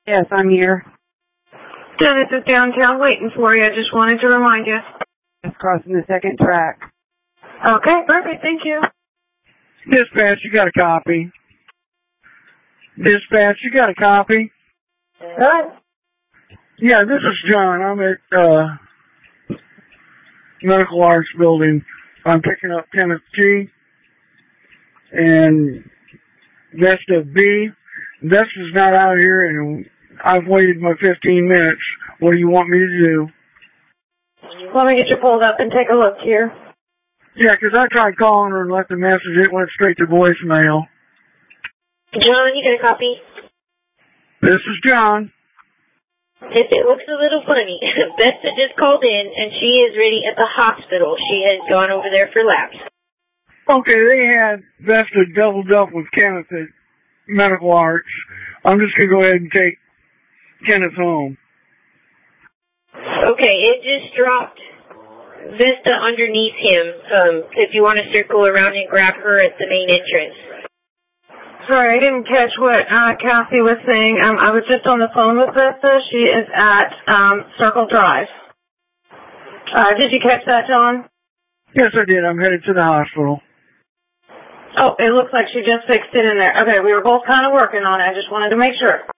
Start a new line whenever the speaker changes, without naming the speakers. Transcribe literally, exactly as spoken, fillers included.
Yes, I'm here.
Dennis is downtown waiting for you. I just wanted to remind you.
Just crossing the second track.
Okay, perfect. Thank you.
Dispatch, you got a copy. Dispatch, you got a copy?
Good.
Yeah, this is John. I'm at uh, Medical Arts Building. I'm picking up Kenneth G. and Vesta B. Vesta's not out here, and I've waited my fifteen minutes. What do you want me to do?
Let me get you pulled up and take a look here.
Yeah, 'cause I tried calling her and left a message. It went straight to voicemail.
John, you got a copy?
This is John.
If it looks a little funny, Vesta just called in, and she is ready at the hospital. She has gone over there for labs.
Okay, they had Vesta doubled up with Kenneth at Medical Arts. I'm just going to go ahead and take Kenneth home.
Okay, it just dropped Vesta underneath him. Um, if you want to circle around and grab her at the main entrance.
Sorry, I didn't catch what uh, Kathy was saying. Um, I was just on the phone with Vesta. She is at um, Circle Drive. Uh, did you catch that, John?
Yes, I did. I'm headed to the hospital.
Oh, it looks like she just fixed it in there. Okay, we were both kind of working on it. I just wanted to make sure.